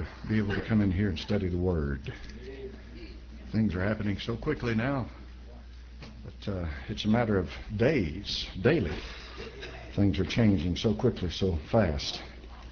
to be able to come in here and study the Word. Things are happening so quickly now, but it's a matter of days, daily. Things are changing so quickly, so fast.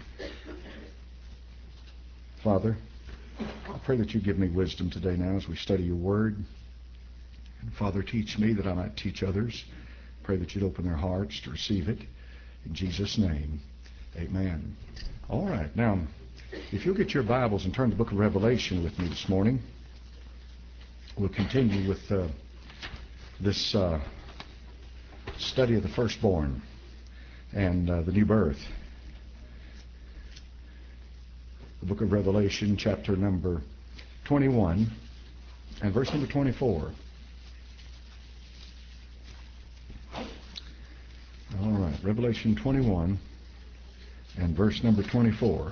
Father, I pray that you give me wisdom today now as we study your Word. And Father, teach me that I might teach others. Pray that you'd open their hearts to receive it. In Jesus' name, amen. All right, now, if you'll get your Bibles and turn to the book of Revelation with me this morning, we'll continue with this study of the firstborn and the new birth. The book of Revelation, chapter number 21 and verse number 24. All right, Revelation 21 and verse number 24.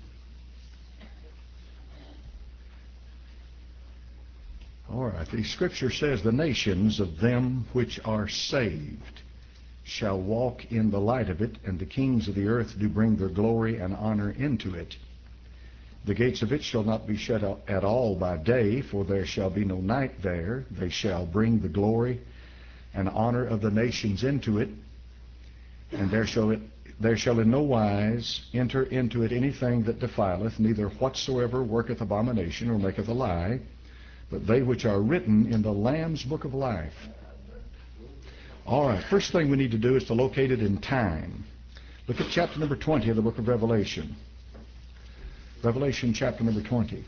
All right, the scripture says, "The nations of them which are saved shall walk in the light of it, and the kings of the earth do bring their glory and honor into it. The gates of it shall not be shut at all by day, for there shall be no night there. They shall bring the glory and honor of the nations into it, and there shall in no wise enter into it anything that defileth, neither whatsoever worketh abomination or maketh a lie, but they which are written in the Lamb's book of life." All right, first thing we need to do is to locate it in time. Look at chapter number 20 of the book of Revelation. Revelation chapter number 20,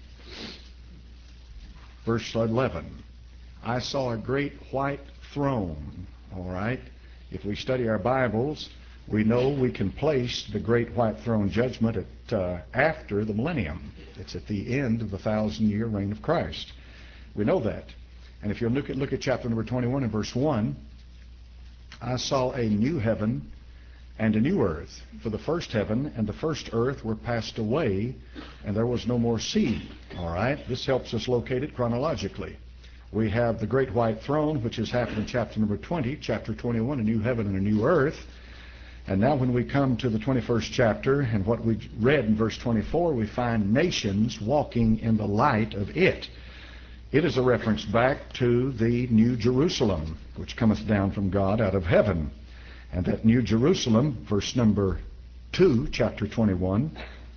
verse 11. "I saw a great white throne." All right, if we study our Bibles, we know we can place the great white throne judgment at after the millennium. It's at the end of the 1,000-year reign of Christ. We know that. And if you look at chapter number 21 and verse 1, "I saw a new heaven and a new earth. For the first heaven and the first earth were passed away, and there was no more sea." All right, this helps us locate it chronologically. We have the great white throne, which has happened in chapter number 20, chapter 21, a new heaven and a new earth. And now when we come to the 21st chapter and what we read in verse 24, we find nations walking in the light of it. It is a reference back to the New Jerusalem, which cometh down from God out of heaven. And that New Jerusalem, verse number 2, chapter 21,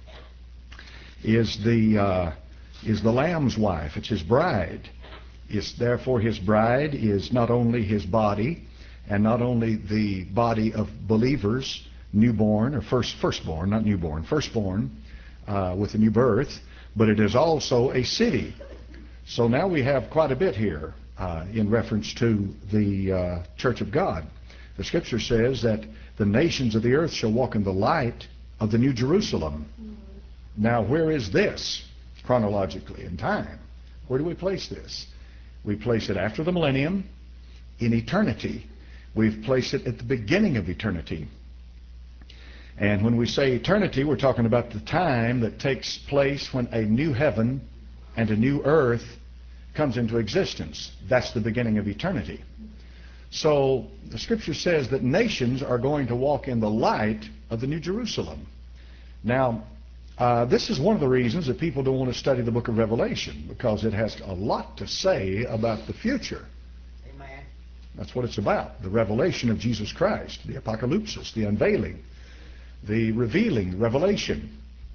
is the Lamb's wife. It's his bride. Therefore his bride is not only his body, and not only the body of believers, newborn, or firstborn, not newborn, firstborn, with a new birth, but it is also a city. So now we have quite a bit here in reference to the church of God. The scripture says that the nations of the earth shall walk in the light of the New Jerusalem. Now, where is this chronologically in time? Where do we place this? We place it after the millennium, in eternity. We've placed it at the beginning of eternity. And when we say eternity, we're talking about the time that takes place when a new heaven and a new earth comes into existence. That's the beginning of eternity. So the scripture says that nations are going to walk in the light of the New Jerusalem. Now, this is one of the reasons that people don't want to study the book of Revelation, because it has a lot to say about the future. Amen. That's what it's about, the revelation of Jesus Christ, the apocalypsis, the unveiling, the revealing, the revelation.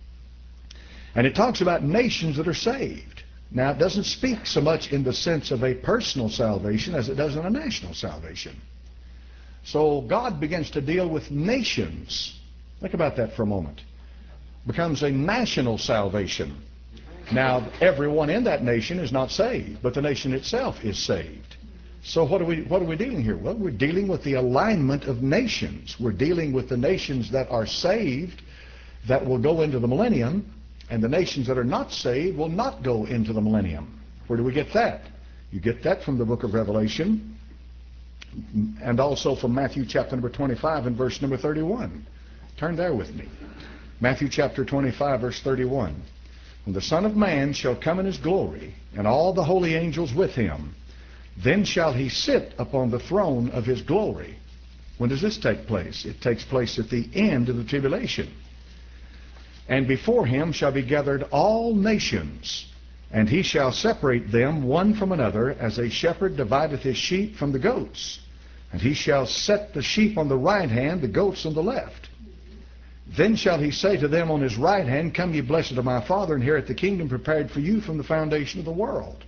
And it talks about nations that are saved. Now, it doesn't speak so much in the sense of a personal salvation as it does in a national salvation. So God begins to deal with nations. Think about that for a moment. Becomes a national salvation. Now, everyone in that nation is not saved, but the nation itself is saved. So what are we dealing here? Well, we're dealing with the alignment of nations. We're dealing with the nations that are saved that will go into the millennium, and the nations that are not saved will not go into the millennium. Where do we get that? You get that from the book of Revelation, and also from Matthew chapter number 25 and verse number 31. Turn there with me. Matthew chapter 25, verse 31. "When the Son of Man shall come in his glory, and all the holy angels with him, then shall he sit upon the throne of his glory." When does this take place? It takes place at the end of the tribulation. And before him shall be gathered all nations, and he shall separate them one from another, as a shepherd divideth his sheep from the goats. And he shall set the sheep on the right hand, the goats on the left. Then shall he say to them on his right hand, Come ye blessed of my Father, inherit the kingdom prepared for you from the foundation of the world.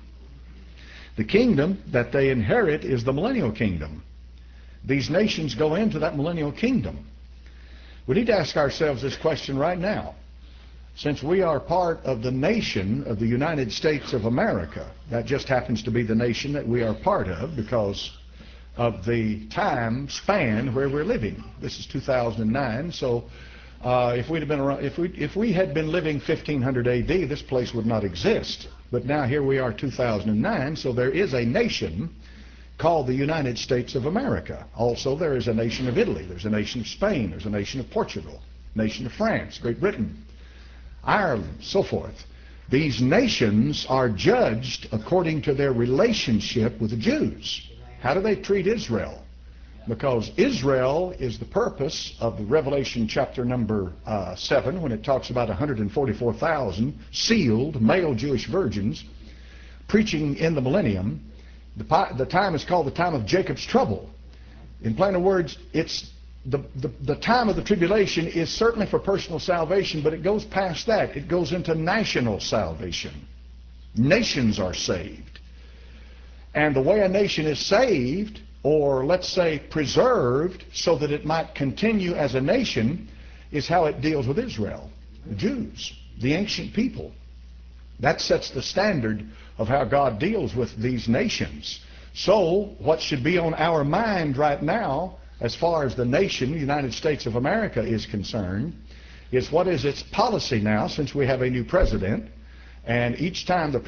The kingdom that they inherit is the millennial kingdom. These nations go into that millennial kingdom. We need to ask ourselves this question right now. Since we are part of the nation of the United States of America, that just happens to be the nation that we are part of because of the time span where we're living. This is 2009, so if we'd have been around, if we had been living 1500 AD, this place would not exist. But now here we are, 2009, so there is a nation called the United States of America. Also, there is a nation of Italy, there's a nation of Spain, there's a nation of Portugal, nation of France, Great Britain, Ireland, so forth. These nations are judged according to their relationship with the Jews. How do they treat Israel? Because Israel is the purpose of the Revelation chapter number 7, when it talks about 144,000 sealed male Jewish virgins preaching in the millennium. The time is called the time of Jacob's trouble. In plain words, it's the time of the tribulation is certainly for personal salvation, but it goes past that. It goes into national salvation. Nations are saved. And the way a nation is saved, or let's say preserved so that it might continue as a nation, is how it deals with Israel, the Jews, the ancient people. That sets the standard of how God deals with these nations. So what should be on our mind right now, as far as the nation, the United States of America, is concerned, is what is its policy now, since we have a new president, and each time the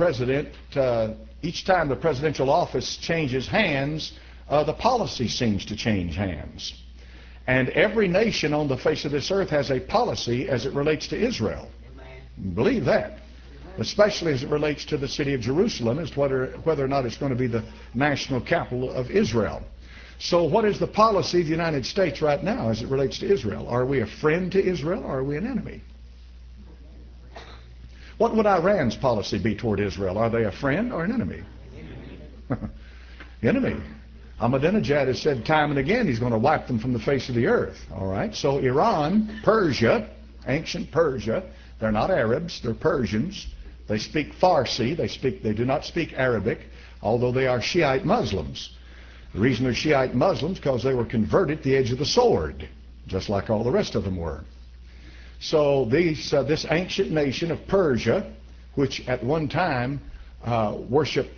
presidential office changes hands, the policy seems to change hands. And every nation on the face of this earth has a policy as it relates to Israel. Believe that. Especially as it relates to the city of Jerusalem, as to whether or not it's going to be the national capital of Israel. So what is the policy of the United States right now as it relates to Israel? Are we a friend to Israel, or are we an enemy? What would Iran's policy be toward Israel? Are they a friend or an enemy? Enemy. Ahmadinejad has said time and again he's going to wipe them from the face of the earth. All right. So Iran, Persia, ancient Persia, they're not Arabs, they're Persians. They speak Farsi. They do not speak Arabic, although they are Shiite Muslims. The reason they're Shiite Muslims because they were converted at the edge of the sword, just like all the rest of them were. So this ancient nation of Persia, which at one time worshipped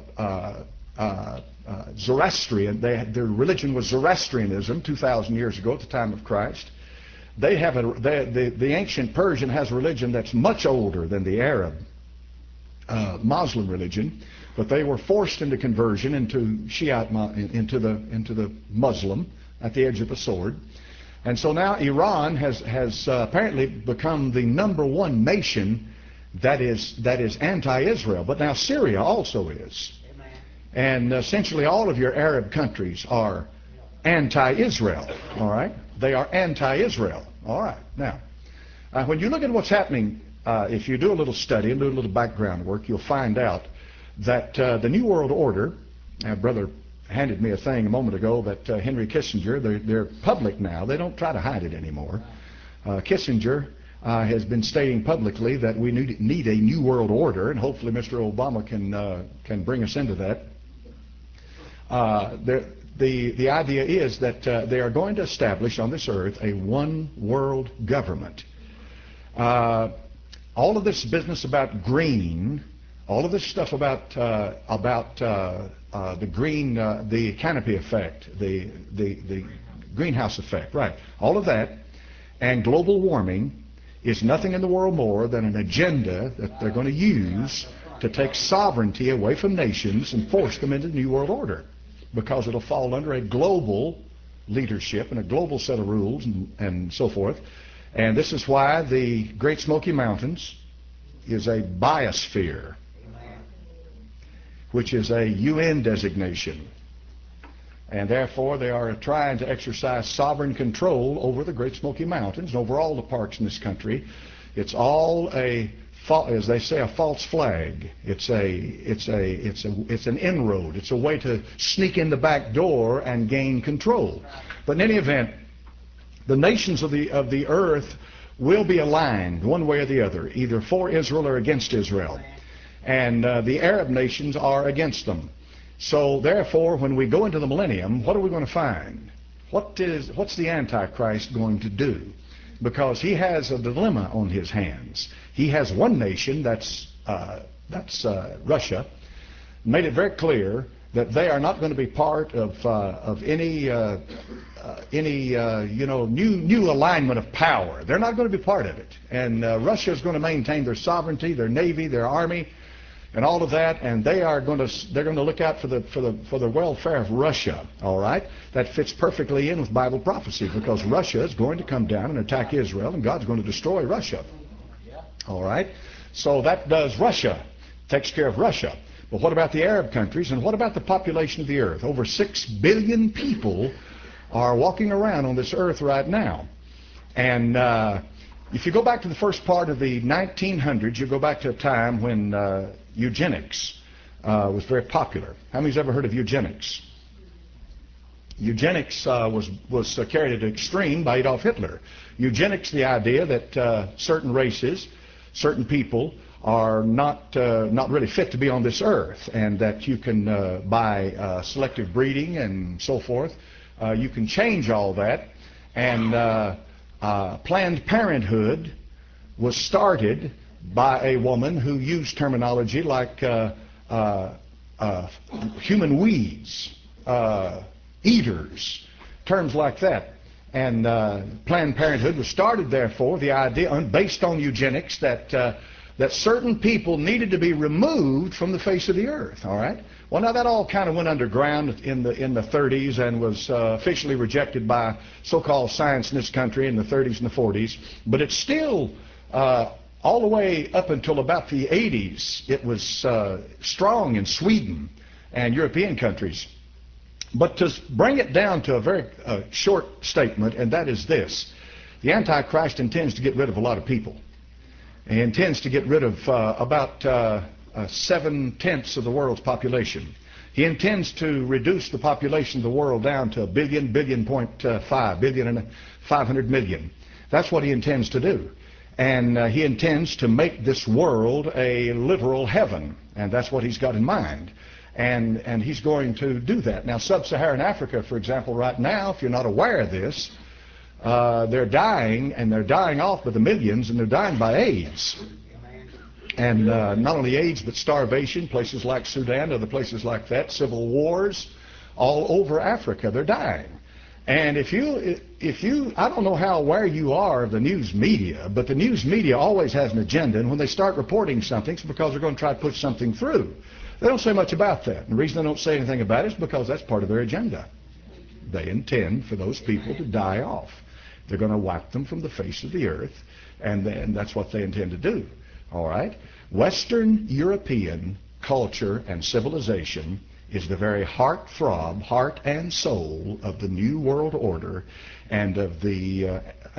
Zoroastrian, their religion was Zoroastrianism 2,000 years ago at the time of Christ. The ancient Persian has a religion that's much older than the Arab Muslim religion, but they were forced into conversion into Shiite, into the Muslim at the edge of the sword. And so now Iran has apparently become the #1 nation that is anti-Israel. But now Syria also is. And essentially all of your Arab countries are anti-Israel. All right? They are anti-Israel. All right. Now, when you look at what's happening, if you do a little study and do a little background work, you'll find out that the New World Order, Brother handed me a thing a moment ago that Henry Kissinger, they're public now. They don't try to hide it anymore. Kissinger has been stating publicly that we need a New World Order, and hopefully Mr. Obama can bring us into that. The idea is that they are going to establish on this earth a one world government. All of this business about green, all of this stuff about the green, the canopy effect, the greenhouse effect, right? All of that, and global warming is nothing in the world more than an agenda that they're going to use to take sovereignty away from nations and force them into the New World Order, because it'll fall under a global leadership and a global set of rules and so forth. And this is why the Great Smoky Mountains is a biosphere, which is a UN designation. And therefore, they are trying to exercise sovereign control over the Great Smoky Mountains and over all the parks in this country. It's all as they say, a false flag. It's an inroad. It's a way to sneak in the back door and gain control. But in any event, the nations of the earth will be aligned one way or the other, either for Israel or against Israel. And the Arab nations are against them. So therefore, when we go into the millennium, what are we going to find? What's the Antichrist going to do? Because he has a dilemma on his hands. He has one nation, that's Russia, made it very clear that they are not going to be part of any new alignment of power. They're not going to be part of it. And Russia is going to maintain their sovereignty, their navy, their army, and all of that, and they're going to look out for the welfare of Russia. All right, that fits perfectly in with Bible prophecy, because Russia is going to come down and attack Israel, and God's going to destroy Russia. All right, so that does Russia, takes care of Russia. But what about the Arab countries, and what about the population of the earth? Over 6 billion people are walking around on this earth right now, and if you go back to the first part of the 1900s, you go back to a time when eugenics was very popular. How many's ever heard of eugenics? Eugenics was carried to extreme by Adolf Hitler. Eugenics, the idea that certain races, certain people are not really fit to be on this earth, and that you can by selective breeding and so forth, you can change all that. And Planned Parenthood was started by a woman who used terminology like human weeds, eaters, terms like that. And Planned Parenthood was started, therefore, the idea based on eugenics that certain people needed to be removed from the face of the earth. All right. Well, now that all kind of went underground in the 30s and was officially rejected by so-called science in this country in the 30s and the 40s. But it's still all the way up until about the 80s. It was strong in Sweden and European countries. But to bring it down to a very short statement, and that is this: the Antichrist intends to get rid of a lot of people. He intends to get rid of about 7/10 of the world's population. He intends to reduce the population of the world down to 1 billion, 1.5 billion and 500 million. That's what he intends to do. And he intends to make this world a literal heaven. And that's what he's got in mind. And he's going to do that. Now, sub-Saharan Africa, for example, right now, if you're not aware of this, they're dying, and they're dying off by the millions, and they're dying by AIDS. And not only AIDS, but starvation, places like Sudan, other places like that, civil wars, all over Africa, they're dying. And if you, I don't know how aware you are of the news media, but the news media always has an agenda, and when they start reporting something, it's because they're going to try to push something through. They don't say much about that. And the reason they don't say anything about it is because that's part of their agenda. They intend for those people to die off. They're going to wipe them from the face of the earth, and that's what they intend to do. All right? Western European culture and civilization is the very heart-throb, heart and soul of the New World Order and of the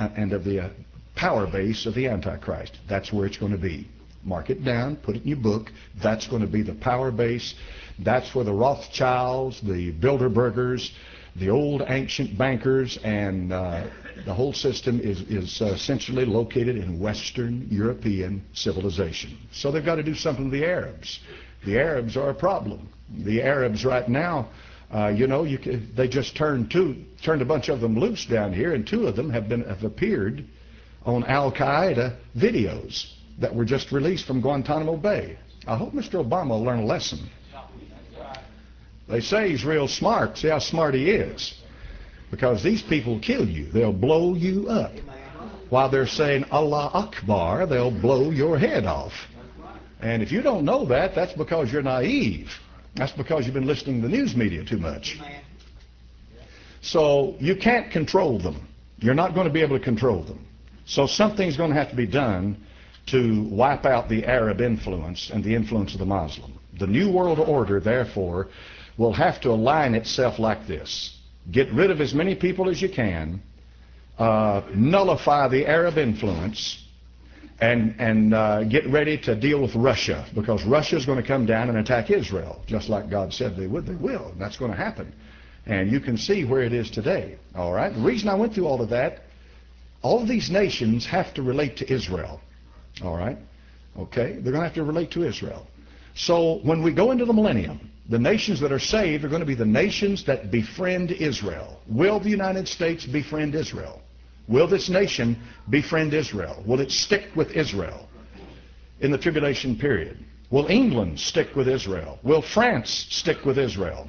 power base of the Antichrist. That's where it's going to be. Mark it down, put it in your book. That's going to be the power base. That's where the Rothschilds, the Bilderbergers, the old ancient bankers, and the whole system is essentially located in Western European civilization. So they've got to do something to the Arabs. The Arabs are a problem. The Arabs right now, they just turned a bunch of them loose down here, and 2 of them have appeared on Al-Qaeda videos that were just released from Guantanamo Bay. I hope Mr. Obama will learn a lesson. They say he's real smart. See how smart he is. Because these people kill you. They'll blow you up. While they're saying Allah Akbar, they'll blow your head off. And if you don't know that, that's because you're naive. That's because you've been listening to the news media too much. So you can't control them. You're not going to be able to control them. So something's going to have to be done to wipe out the Arab influence and the influence of the Muslim. The New World Order, therefore, will have to align itself like this. Get rid of as many people as you can, nullify the Arab influence, and get ready to deal with Russia, because Russia's going to come down and attack Israel, just like God said they would. They will. And that's going to happen. And you can see where it is today. All right? The reason I went through all of that, all of these nations have to relate to Israel. All right? Okay? They're going to have to relate to Israel. So when we go into the millennium, the nations that are saved are going to be the nations that befriend Israel. Will the United States befriend Israel? Will this nation befriend Israel? Will it stick with Israel in the tribulation period? Will England stick with Israel? Will France stick with Israel?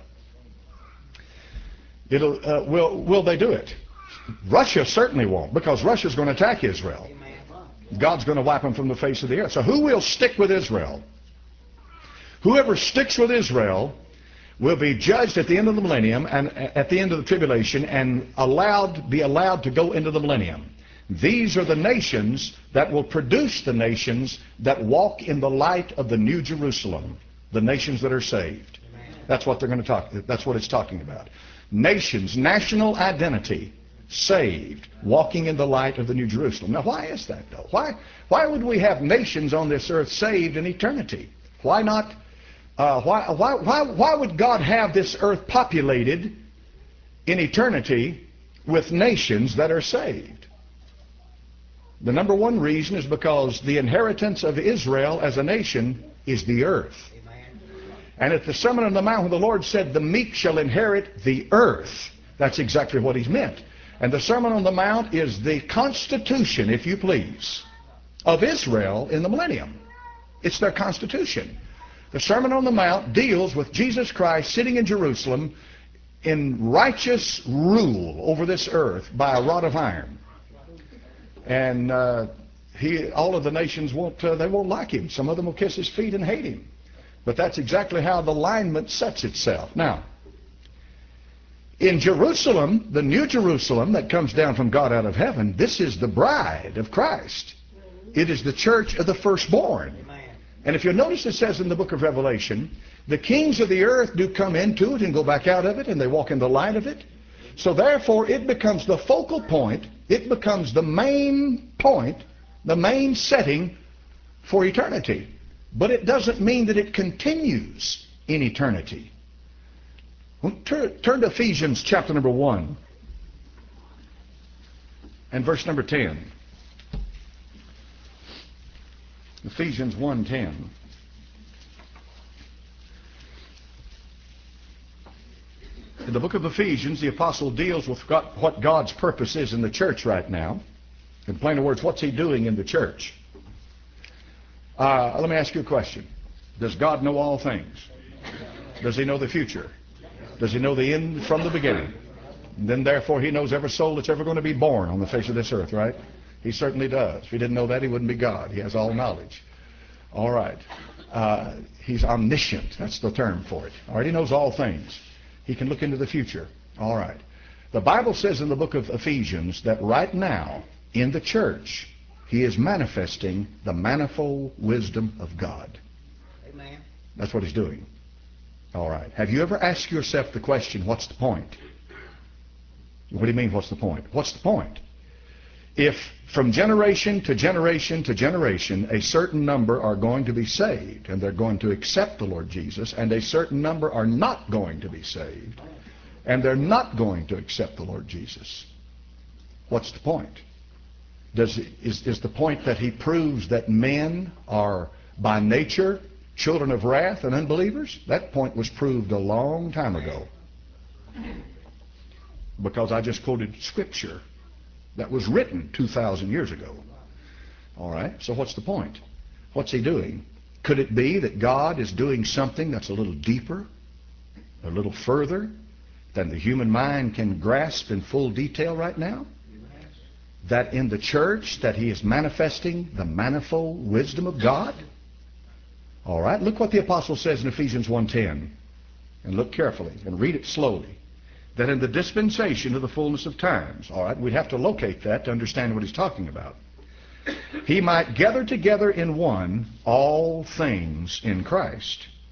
Will they do it? Russia certainly won't, because Russia's going to attack Israel. God's going to wipe them from the face of the earth. So who will stick with Israel? Whoever sticks with Israel will be judged at the end of the millennium and at the end of the tribulation and be allowed to go into the millennium. These are the nations that will produce the nations that walk in the light of the New Jerusalem, the nations that are saved. That's what they're going to talk. That's what it's talking about. Nations, national identity, saved, walking in the light of the New Jerusalem. Now, why is that, though? Why would we have nations on this earth saved in eternity? Why not? Why would God have this earth populated in eternity with nations that are saved? The number one reason is because the inheritance of Israel as a nation is the earth. And at the Sermon on the Mount, when the Lord said, the meek shall inherit the earth, that's exactly what He's meant. And the Sermon on the Mount is the constitution, if you please, of Israel in the millennium. It's their constitution. The Sermon on the Mount deals with Jesus Christ sitting in Jerusalem in righteous rule over this earth by a rod of iron. And all of the nations they won't like Him. Some of them will kiss His feet and hate Him. But that's exactly how the alignment sets itself. Now, in Jerusalem, the New Jerusalem that comes down from God out of heaven, this is the bride of Christ. It is the church of the firstborn. And if you'll notice, it says in the book of Revelation, the kings of the earth do come into it and go back out of it, and they walk in the light of it. So therefore, it becomes the focal point. It becomes the main point, the main setting for eternity. But it doesn't mean that it continues in eternity. Turn to Ephesians chapter number 1 and verse number 10. Ephesians 1:10. In the book of Ephesians, the apostle deals with what God's purpose is in the church right now. In plain words, what's He doing in the church? Let me ask you a question. Does God know all things? Does He know the future? Does He know the end from the beginning? And then therefore He knows every soul that's ever going to be born on the face of this earth, right? He certainly does. If He didn't know that, He wouldn't be God. He has all knowledge. All right. He's omniscient. That's the term for it. All right. He knows all things. He can look into the future. All right. The Bible says in the book of Ephesians that right now in the church He is manifesting the manifold wisdom of God. Amen. That's what He's doing. All right. Have you ever asked yourself the question, what's the point? What do you mean, what's the point? What's the point? If from generation to generation to generation a certain number are going to be saved and they're going to accept the Lord Jesus, and a certain number are not going to be saved and they're not going to accept the Lord Jesus, what's the point? Is the point that He proves that men are by nature children of wrath and unbelievers? That point was proved a long time ago, because I just quoted Scripture that was written 2,000 years ago. All right, so what's the point? What's He doing? Could it be that God is doing something that's a little deeper, a little further than the human mind can grasp in full detail right now? That in the church that He is manifesting the manifold wisdom of God? All right, look what the apostle says in Ephesians 1:10. And look carefully and read it slowly. That in the dispensation of the fullness of times, all right, we'd have to locate that to understand what he's talking about. He might gather together in one all things in Christ,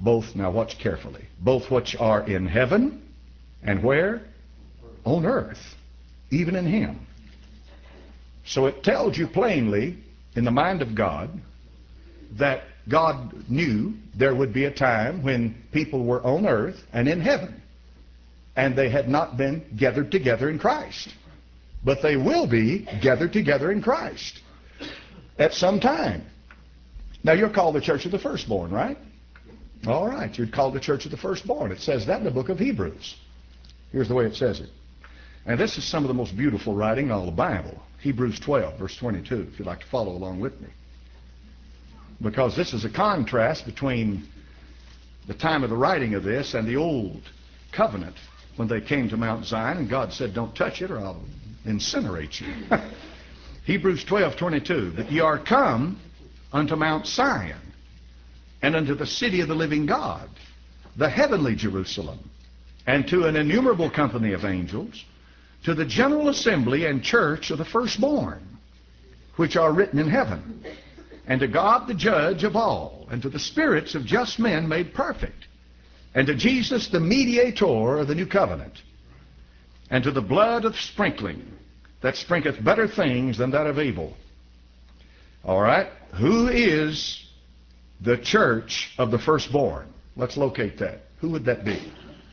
both, now watch carefully, both which are in heaven and where? On earth, even in him. So it tells you plainly in the mind of God that God knew there would be a time when people were on earth and in heaven, and they had not been gathered together in Christ. But they will be gathered together in Christ at some time. Now you're called the church of the firstborn, right? All right, you're called the church of the firstborn. It says that in the book of Hebrews. Here's the way it says it. And this is some of the most beautiful writing in all the Bible. Hebrews 12, verse 22, if you'd like to follow along with me. Because this is a contrast between the time of the writing of this and the old covenant when they came to Mount Zion and God said, don't touch it or I'll incinerate you. Hebrews 12, 22, but ye are come unto Mount Zion and unto the city of the living God, the heavenly Jerusalem, and to an innumerable company of angels, to the general assembly and church of the firstborn, which are written in heaven, and to God the judge of all, and to the spirits of just men made perfect, and to Jesus the mediator of the new covenant, and to the blood of sprinkling that sprinketh better things than that of Abel. All right, who is the church of the firstborn? Let's locate that. Who would that be?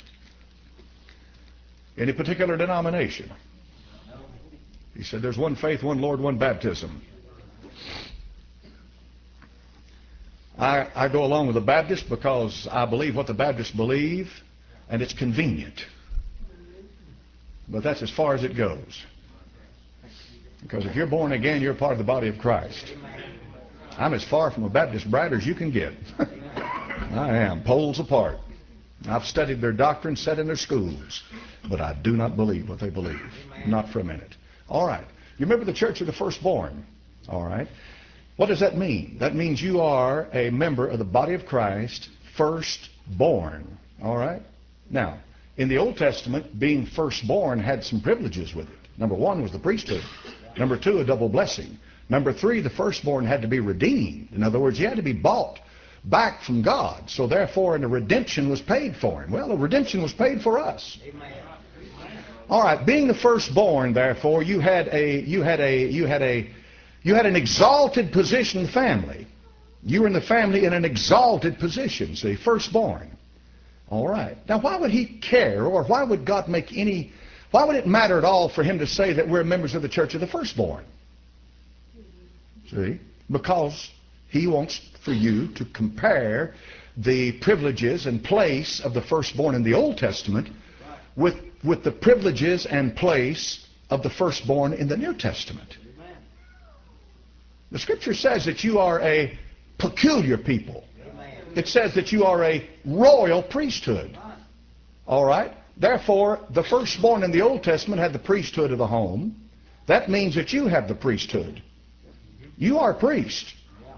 Any particular denomination? He said there's one faith, one Lord, one baptism. I go along with the Baptists because I believe what the Baptists believe, and it's convenient. But that's as far as it goes. Because if you're born again, you're part of the body of Christ. I'm as far from a Baptist bride as you can get. I am, poles apart. I've studied their doctrine, sat in their schools, but I do not believe what they believe. Not for a minute. All right. You remember the church of the firstborn? All right. What does that mean? That means you are a member of the body of Christ, firstborn. All right. Now, in the Old Testament, being firstborn had some privileges with it. Number one was the priesthood. Number two, a double blessing. Number three, the firstborn had to be redeemed. In other words, he had to be bought back from God. So therefore, a redemption was paid for him. Well, a redemption was paid for us. Amen. All right, being the firstborn, therefore, you had an exalted position in the family. You were in the family in an exalted position, see, firstborn. All right. Now, why would he care, or why would God make any, why would it matter at all for him to say that we're members of the church of the firstborn? See? Because he wants for you to compare the privileges and place of the firstborn in the Old Testament with the privileges and place of the firstborn in the New Testament. The Scripture says that you are a peculiar people. It says that you are a royal priesthood. All right? Therefore, the firstborn in the Old Testament had the priesthood of the home. That means that you have the priesthood. You are a priest.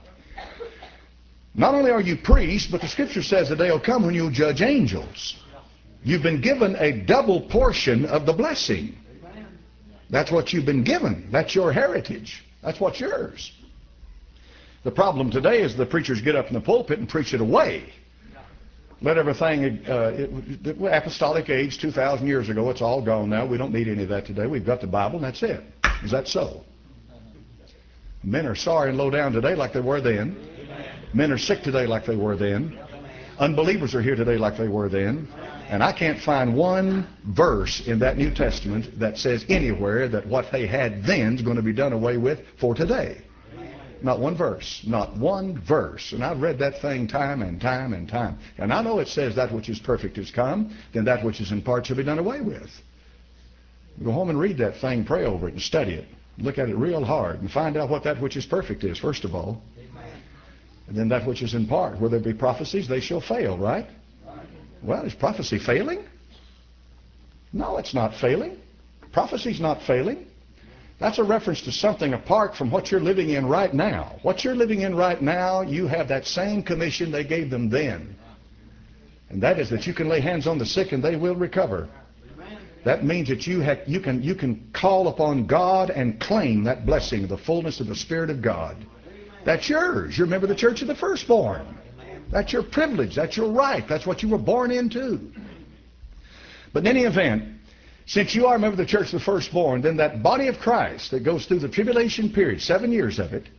Not only are you priests, but the Scripture says the day will come when you'll judge angels. You've been given a double portion of the blessing. That's what you've been given. That's your heritage. That's what's yours. The problem today is the preachers get up in the pulpit and preach it away. Let everything, the apostolic age 2,000 years ago, it's all gone now. We don't need any of that today. We've got the Bible and that's it. Is that so? Men are sorry and low down today like they were then. Men are sick today like they were then. Unbelievers are here today like they were then. And I can't find one verse in that New Testament that says anywhere that what they had then is going to be done away with for today. Not one verse. Not one verse. And I've read that thing time and time and time. And I know it says that which is perfect is come, then that which is in part shall be done away with. Go home and read that thing, pray over it, and study it. Look at it real hard and find out what that which is perfect is, first of all. And then that which is in part. Where there be prophecies, they shall fail, right? Well, is prophecy failing? No, it's not failing. Prophecy's not failing. That's a reference to something apart from what you're living in right now. What you're living in right now, you have that same commission they gave them then. And that is that you can lay hands on the sick and they will recover. That means that you can call upon God and claim that blessing, the fullness of the Spirit of God. That's yours. You're a member of the church of the firstborn. That's your privilege. That's your right. That's what you were born into. But in any event, since you are a member of the church of the firstborn, then that body of Christ that goes through the tribulation period, 7 years of it,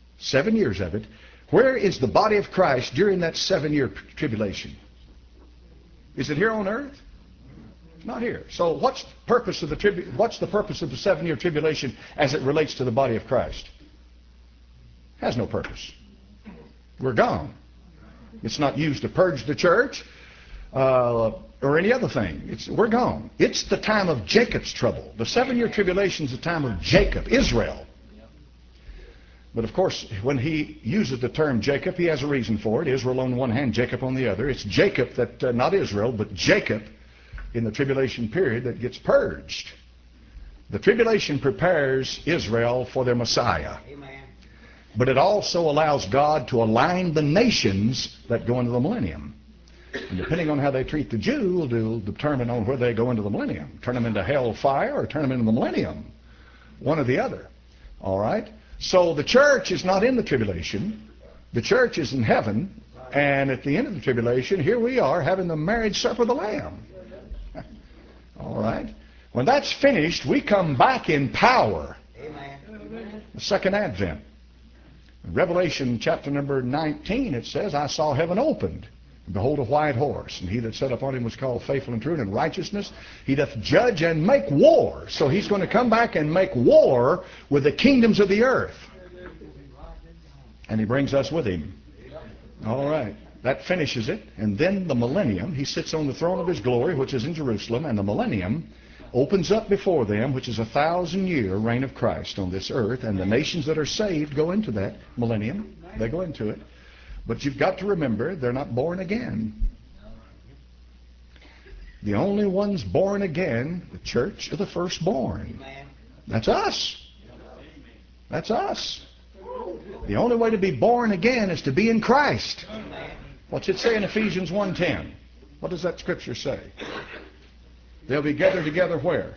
where is the body of Christ during that 7-year tribulation? Is it here on earth? Not here. So what's the purpose of the 7-year tribulation as it relates to the body of Christ? Has no purpose. We're gone. It's not used to purge the church or any other thing. We're gone. It's the time of Jacob's trouble. The 7-year tribulation is the time of Jacob, Israel. But of course, when he uses the term Jacob, he has a reason for it. Israel on one hand, Jacob on the other. It's Jacob that, not Israel, but Jacob in the tribulation period that gets purged. The tribulation prepares Israel for their Messiah. Amen. But it also allows God to align the nations that go into the millennium. And depending on how they treat the Jew will determine on where they go into the millennium. Turn them into hell fire or turn them into the millennium. One or the other. All right? So the church is not in the tribulation. The church is in heaven. And at the end of the tribulation, here we are having the marriage supper of the Lamb. All right? When that's finished, we come back in power. Amen. The second advent. In Revelation chapter number 19, it says, I saw heaven opened. And behold, a white horse. And he that sat upon him was called Faithful and True, and in righteousness he doth judge and make war. So he's going to come back and make war with the kingdoms of the earth. And he brings us with him. All right. That finishes it. And then the millennium, he sits on the throne of his glory, which is in Jerusalem, and the millennium opens up before them, which is a 1,000-year reign of Christ on this earth, and the nations that are saved go into that millennium. They go into it. But you've got to remember, they're not born again. The only ones born again, the church of the firstborn. That's us. That's us. The only way to be born again is to be in Christ. What's it say in Ephesians 1:10? What does that scripture say? They'll be gathered together where?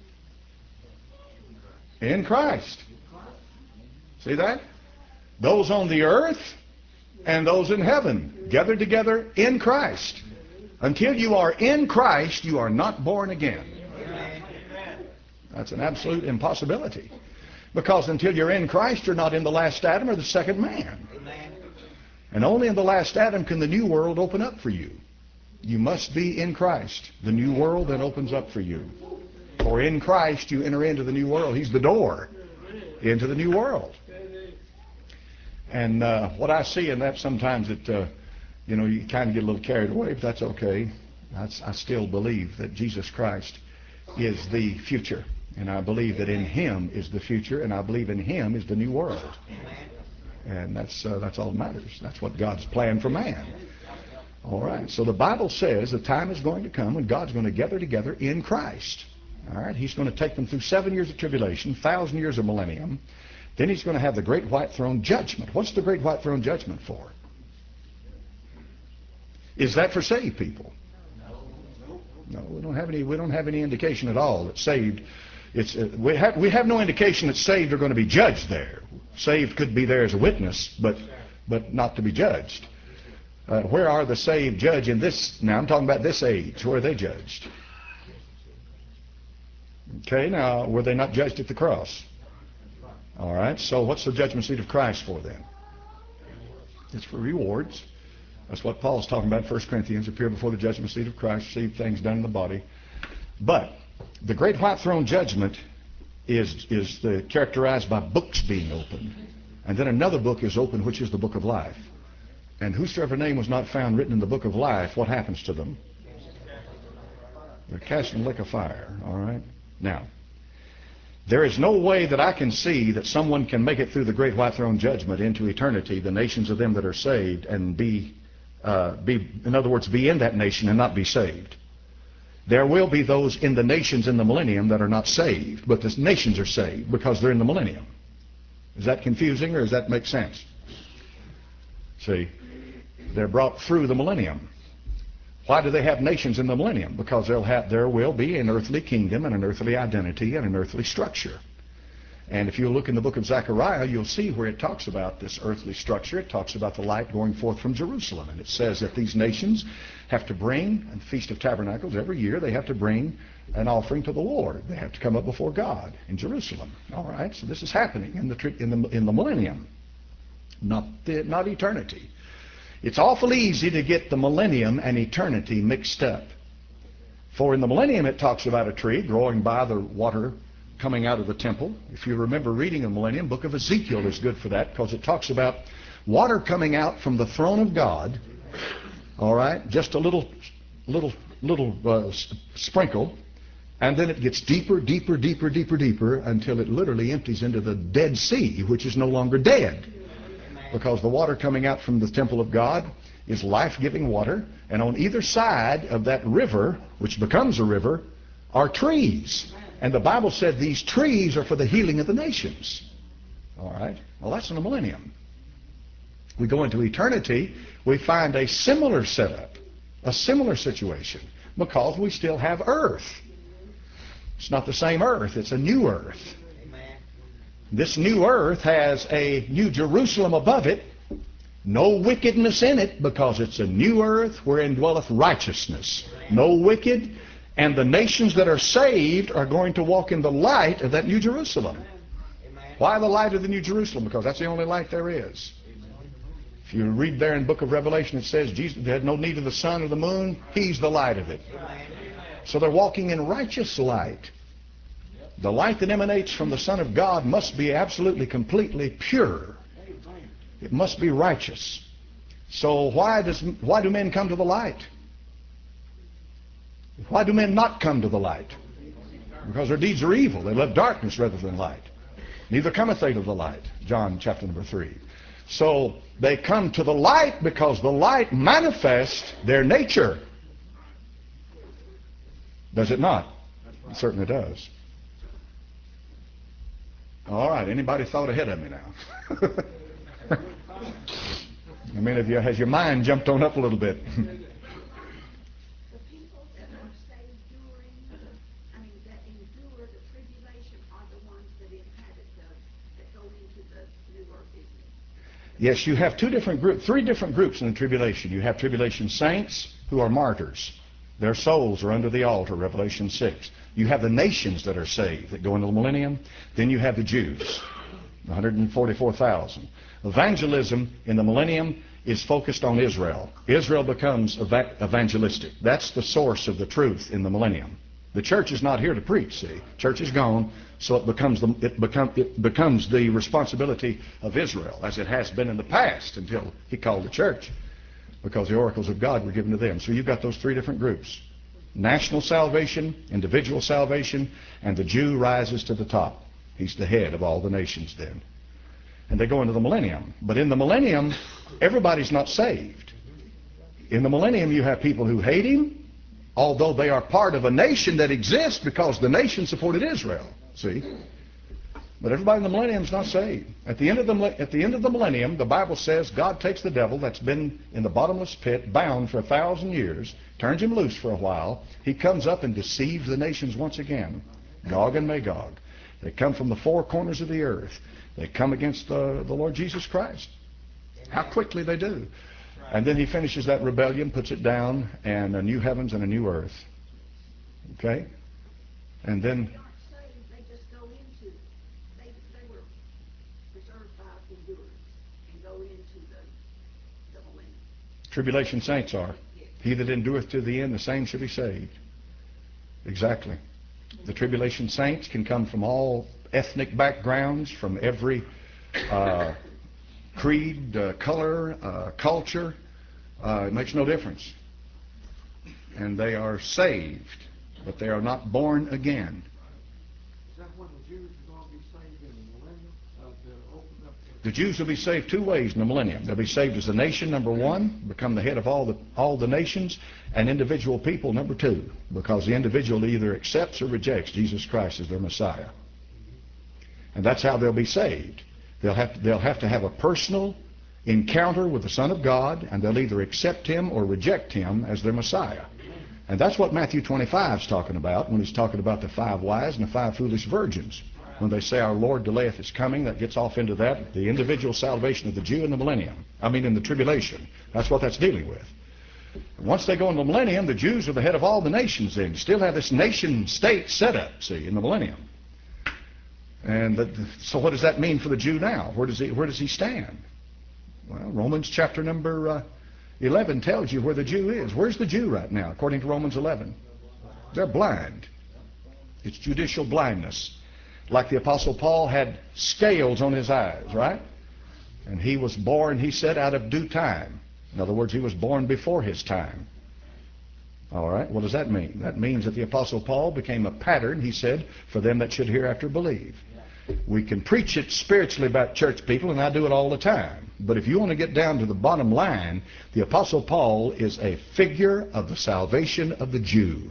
In Christ. See that? Those on the earth and those in heaven gathered together in Christ. Until you are in Christ, you are not born again. That's an absolute impossibility. Because until you're in Christ, you're not in the last Adam or the second man. And only in the last Adam can the new world open up for you. You must be in Christ. The new world then opens up for you. For in Christ you enter into the new world. He's the door into the new world. And what I see in that sometimes you kind of get a little carried away, but that's okay. I still believe that Jesus Christ is the future. And I believe that in Him is the future, and I believe in Him is the new world. And that's all that matters. That's what God's planned for man. All right. So the Bible says the time is going to come when God's going to gather together in Christ. All right. He's going to take them through 7 years of tribulation, 1,000 years of millennium. Then He's going to have the great white throne judgment. What's the great white throne judgment for? Is that for saved people? No, we don't have any indication at all that saved. We have no indication that saved are going to be judged there. Saved could be there as a witness, but not to be judged. Where are the saved judged in this? Now I'm talking about this age. Where are they judged? Okay, now were they not judged at the cross? All right, so what's the judgment seat of Christ for then? It's for rewards. That's what Paul's talking about in 1 Corinthians. Appear before the judgment seat of Christ, receive things done in the body. But the great white throne judgment is characterized by books being opened. And then another book is opened, which is the book of life. And whosoever name was not found written in the book of life, what happens to them? They're cast in the lake of fire. All right? Now, there is no way that I can see that someone can make it through the great white throne judgment into eternity, the nations of them that are saved, and in other words, be in that nation and not be saved. There will be those in the nations in the millennium that are not saved, but the nations are saved because they're in the millennium. Is that confusing, or does that make sense? See, they're brought through the millennium. Why do they have nations in the millennium? Because there will be an earthly kingdom and an earthly identity and an earthly structure. And if you look in the book of Zechariah, you'll see where it talks about this earthly structure. It talks about the light going forth from Jerusalem. And it says that these nations have to bring, on the Feast of Tabernacles, every year they have to bring an offering to the Lord. They have to come up before God in Jerusalem. All right, so this is happening in the millennium, not eternity. It's awful easy to get the millennium and eternity mixed up. For in the millennium it talks about a tree growing by the water coming out of the temple. If you remember reading the millennium, book of Ezekiel is good for that, because it talks about water coming out from the throne of God. All right, just a little sprinkle, and then it gets deeper, deeper, deeper, deeper, deeper, until it literally empties into the Dead Sea, which is no longer dead, because the water coming out from the temple of God is life-giving water, and on either side of that river, which becomes a river, are trees. And the Bible said these trees are for the healing of the nations. All right? Well, that's in the millennium. We go into eternity, we find a similar setup, a similar situation, because we still have earth. It's not the same earth, it's a new earth. This new earth has a new Jerusalem above it, no wickedness in it, because it's a new earth wherein dwelleth righteousness. No wicked. And the nations that are saved are going to walk in the light of that New Jerusalem. Why the light of the New Jerusalem? Because that's the only light there is. If you read there in the book of Revelation, it says Jesus had no need of the sun or the moon. He's the light of it. So they're walking in righteous light. The light that emanates from the Son of God must be absolutely, completely pure. It must be righteous. So why do men come to the light? Why do men not come to the light? Because their deeds are evil. They love darkness rather than light. Neither cometh they to the light. John chapter number 3. So they come to the light because the light manifests their nature. Does it not? It certainly does. All right, anybody thought ahead of me now? I mean, has your mind jumped on up a little bit? Yes, you have three different groups in the tribulation. You have tribulation saints who are martyrs. Their souls are under the altar, Revelation 6. You have the nations that are saved that go into the millennium. Then you have the Jews, 144,000. Evangelism in the millennium is focused on Israel. Israel becomes evangelistic. That's the source of the truth in the millennium. The church is not here to preach, see. Church is gone, so it becomes the responsibility of Israel, as it has been in the past until he called the church, because the oracles of God were given to them. So you've got those three different groups. National salvation, individual salvation, and the Jew rises to the top. He's the head of all the nations then. And they go into the millennium. But in the millennium, everybody's not saved. In the millennium, you have people who hate him, although they are part of a nation that exists because the nation supported Israel. See? But everybody in the millennium is not saved. At the end of the millennium, the Bible says God takes the devil that's been in the bottomless pit, bound for 1,000 years, turns him loose for a while. He comes up and deceives the nations once again. Gog and Magog. They come from the four corners of the earth. They come against the Lord Jesus Christ. How quickly they do. And then he finishes that rebellion, puts it down, and a new heavens and a new earth. Okay? And then... Tribulation saints are. He that endureth to the end, the same shall be saved. Exactly. The tribulation saints can come from all ethnic backgrounds, from every creed, color, culture. It makes no difference. And they are saved, but they are not born again. Is that when the Jews are going to be saved in the millennium? The Jews will be saved two ways in the millennium. They'll be saved as a nation, number one, become the head of all the nations, and individual people, number two, because the individual either accepts or rejects Jesus Christ as their Messiah. And that's how they'll be saved. They'll have to have a personal encounter with the Son of God, and they'll either accept him or reject him as their Messiah. And that's what Matthew 25 is talking about when he's talking about the 5 wise and the 5 foolish virgins. When they say our Lord delayeth his coming, that gets off into that, the individual salvation of the Jew in the millennium. I mean in the tribulation. That's what that's dealing with. Once they go into the millennium, the Jews are the head of all the nations then. You still have this nation state set up, see, in the millennium. And so what does that mean for the Jew now? Where does he stand? Well, Romans chapter number 11 tells you where the Jew is. Where's the Jew right now, according to Romans 11? They're blind. It's judicial blindness. Like the Apostle Paul had scales on his eyes, right? And he was born, he said, out of due time. In other words, he was born before his time. All right, what does that mean? That means that the Apostle Paul became a pattern, he said, for them that should hereafter believe. We can preach it spiritually about church people, and I do it all the time. But if you want to get down to the bottom line, the Apostle Paul is a figure of the salvation of the Jew.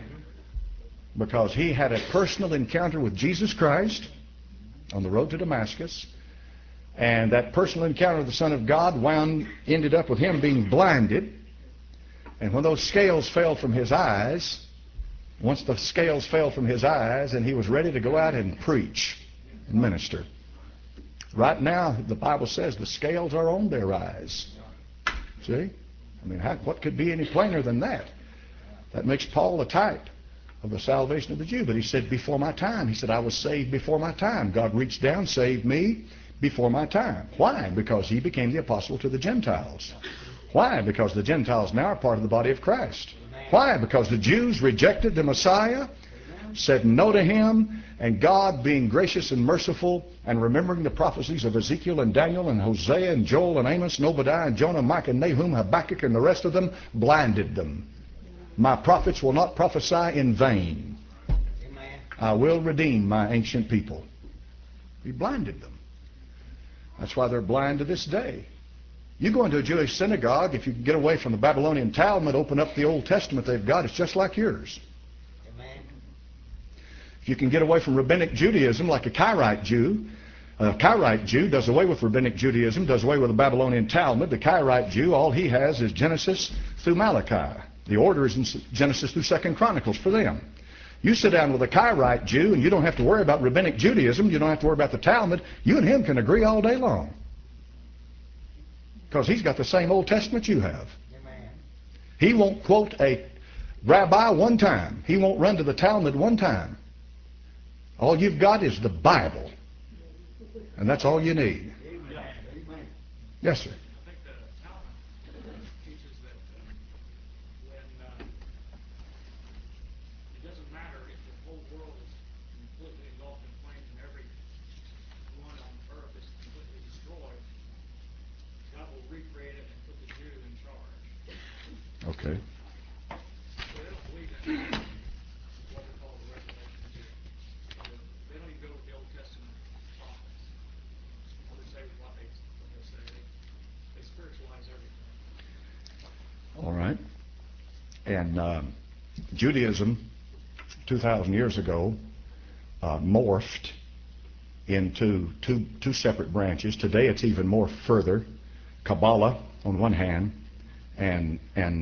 Because he had a personal encounter with Jesus Christ on the road to Damascus, and that personal encounter with the Son of God ended up with him being blinded. And when those scales fell from his eyes, once the scales fell from his eyes, and he was ready to go out and preach and minister. Right now, the Bible says the scales are on their eyes. See? I mean, what could be any plainer than that? That makes Paul a type of the salvation of the Jew. But he said, before my time. He said, I was saved before my time. God reached down, saved me before my time. Why? Because he became the apostle to the Gentiles. Why? Because the Gentiles now are part of the body of Christ. Why? Because the Jews rejected the Messiah, said no to him, and God, being gracious and merciful and remembering the prophecies of Ezekiel and Daniel and Hosea and Joel and Amos and Obadiah and Jonah, Micah, Nahum, Habakkuk, and the rest of them, blinded them. My prophets will not prophesy in vain. I will redeem my ancient people. He blinded them. That's why they're blind to this day. You go into a Jewish synagogue, if you can get away from the Babylonian Talmud, open up the Old Testament they've got, it's just like yours. If you can get away from Rabbinic Judaism, like a Karaite Jew does away with Rabbinic Judaism, does away with the Babylonian Talmud. The Karaite Jew, all he has is Genesis through Malachi. The order is in Genesis through 2 Chronicles for them. You sit down with a Karaite Jew, and you don't have to worry about Rabbinic Judaism. You don't have to worry about the Talmud. You and him can agree all day long. Because he's got the same Old Testament you have. He won't quote a rabbi one time. He won't run to the Talmud one time. All you've got is the Bible. And that's all you need. Yes, sir. I think the Talmud teaches that when it doesn't matter if the whole world is completely engulfed in flames and every one on earth is completely destroyed, God will recreate it and put the Jew in charge. Okay. So they don't believe in what they call the resurrection Jew. They don't even go with the Old Testament prophets. They say what they say. They spiritualize everything. All right. And Judaism, 2,000 years ago, morphed into two separate branches. Today it's even more further. Kabbalah on one hand, and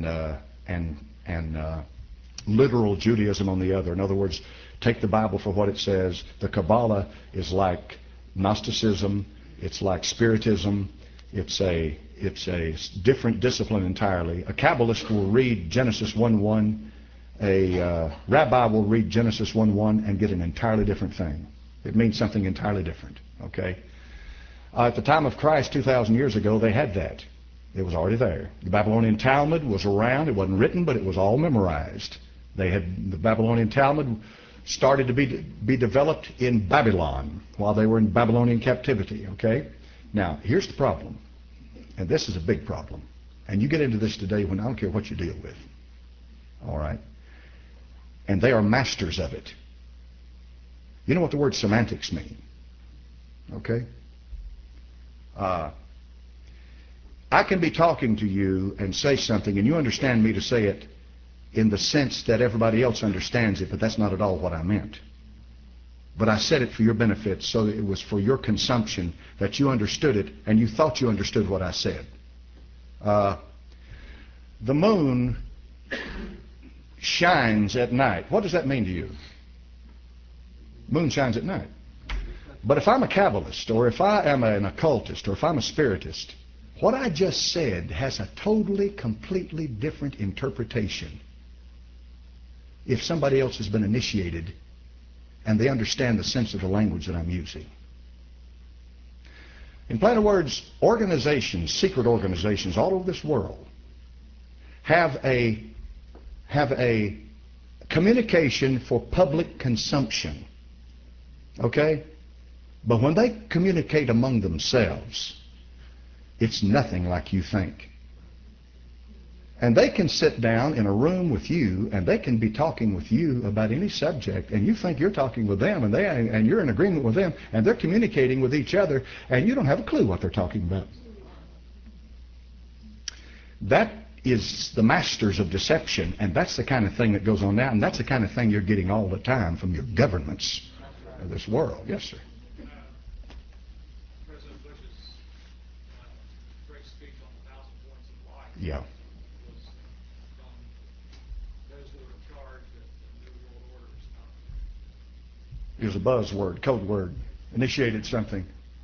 literal Judaism on the other. In other words, take the Bible for what it says. The Kabbalah is like Gnosticism. It's like Spiritism. It's a different discipline entirely. A Kabbalist will read Genesis 1:1. A rabbi will read Genesis 1:1 and get an entirely different thing. It means something entirely different. Okay. At the time of Christ, 2,000 years ago, they had that. It was already there. The Babylonian Talmud was around. It wasn't written, but it was all memorized. The Babylonian Talmud started to be developed in Babylon while they were in Babylonian captivity. Okay. Now, here's the problem, and this is a big problem. And you get into this today when I don't care what you deal with. All right. And they are masters of it. You know what the word semantics mean? Okay. I can be talking to you and say something, and you understand me to say it in the sense that everybody else understands it, but that's not at all what I meant. But I said it for your benefit, so that it was for your consumption, that you understood it, and you thought you understood what I said. The moon shines at night. What does that mean to you? Moon shines at night. But if I'm a Kabbalist, or if I am an occultist, or if I'm a spiritist, what I just said has a totally, completely different interpretation if somebody else has been initiated and they understand the sense of the language that I'm using. In plain words, organizations, secret organizations all over this world have a communication for public consumption. Okay? But when they communicate among themselves, it's nothing like you think. And they can sit down in a room with you, and they can be talking with you about any subject, and you think you're talking with them, and you're in agreement with them, and they're communicating with each other, and you don't have a clue what they're talking about. That is the masters of deception, and that's the kind of thing that goes on now, and that's the kind of thing you're getting all the time from your governments of this world. Yes, sir. President Bush's great speech on the 1,000 points of life. Yeah. Was from those who are in charge that the New World Order is not. It was a buzzword, code word, initiated something.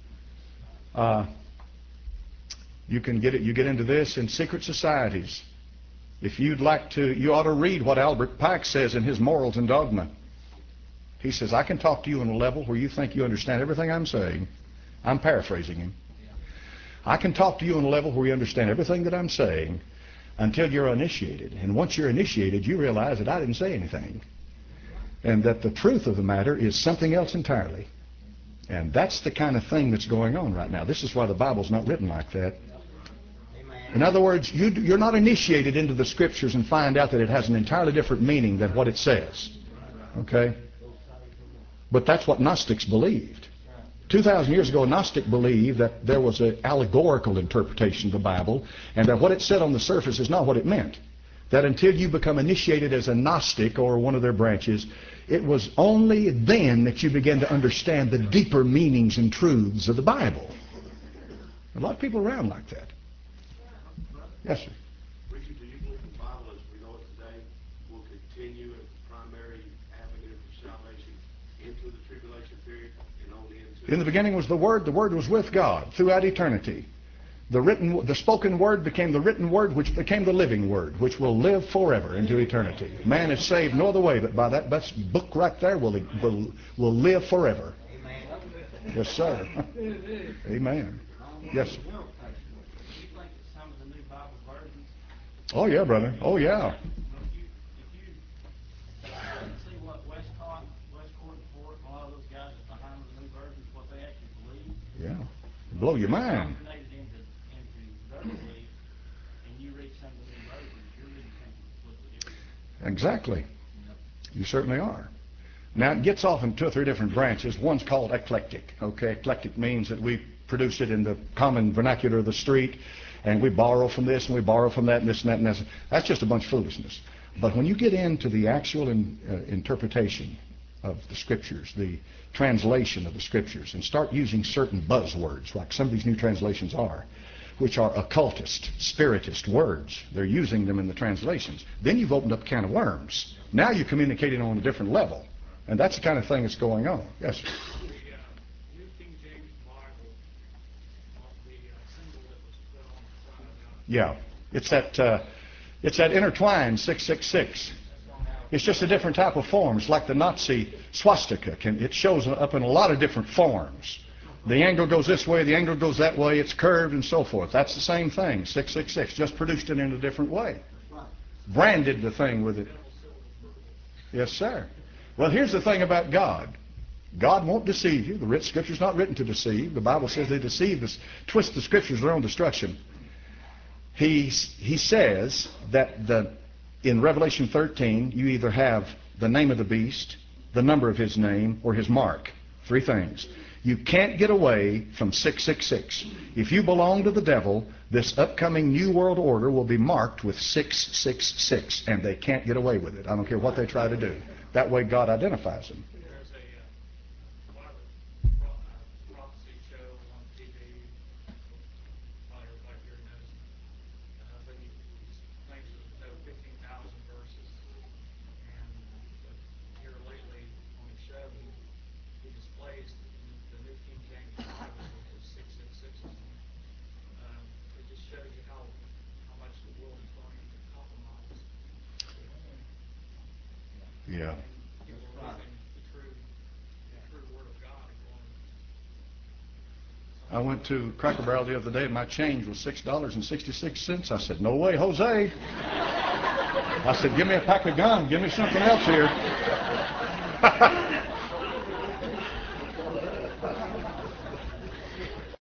You can get it. You get into this in secret societies. If you'd like to, you ought to read what Albert Pike says in his Morals and Dogma. He says, I can talk to you on a level where you think you understand everything I'm saying. I'm paraphrasing him. I can talk to you on a level where you understand everything that I'm saying until you're initiated. And once you're initiated, you realize that I didn't say anything. And that the truth of the matter is something else entirely. And that's the kind of thing that's going on right now. This is why the Bible's not written like that. In other words, you're not initiated into the Scriptures and find out that it has an entirely different meaning than what it says. Okay? But that's what Gnostics believed. 2,000 years ago, a Gnostic believed that there was an allegorical interpretation of the Bible, and that what it said on the surface is not what it meant. That until you become initiated as a Gnostic or one of their branches, it was only then that you begin to understand the deeper meanings and truths of the Bible. A lot of people around like that. Yes, sir. Richard, do you believe the Bible as we know it today will continue as the primary avenue for salvation into the tribulation period and only into... In the beginning was the Word was with God throughout eternity. The spoken word became the written word, which became the living word, which will live forever into eternity. Man is saved no other way but by that book right there will live forever. Amen. Yes, sir. Amen. Yes, sir. Oh, yeah, brother. Oh, yeah. If you see what Westcott and Fort and a lot of those guys are behind the new versions, what they actually believe. Yeah. Blow your mind. Into their belief, and you read some of the new versions, you're reading something completely different. Exactly. You certainly are. Now, it gets off in 2 or 3 different branches. One's called eclectic. Okay, eclectic means that we produce it in the common vernacular of the street, and we borrow from this and we borrow from that and this and that and that. That's just a bunch of foolishness. But when you get into the actual interpretation of the Scriptures, the translation of the Scriptures, and start using certain buzzwords, like some of these new translations are, which are occultist, spiritist words, they're using them in the translations, then you've opened up a can of worms. Now you're communicating on a different level. And that's the kind of thing that's going on. Yes, sir. The New King James Bible, the symbol that was put on the front of Yeah. It's that intertwined 666. It's just a different type of form. It's like the Nazi swastika. It shows up in a lot of different forms. The angle goes this way, the angle goes that way, it's curved and so forth. That's the same thing, 666, just produced it in a different way. Branded the thing with it. Yes, sir. Well, here's the thing about God. God won't deceive you. The Scripture's not written to deceive. The Bible says they deceive, twist the Scriptures to their own destruction. He says that in Revelation 13, you either have the name of the beast, the number of his name, or his mark. 3 things. You can't get away from 666. If you belong to the devil, this upcoming New World Order will be marked with 666, and they can't get away with it. I don't care what they try to do. That way God identifies them. There's a prophecy show on TV, probably everybody here knows, but he claims to know 15,000 verses, and here lately on the show he displays the New Yeah. You know, we're missing the true word of God and going. I went to Cracker Barrel the other day and my change was $6.66. I said, no way, Jose. I said, give me a pack of gum. Give me something else here.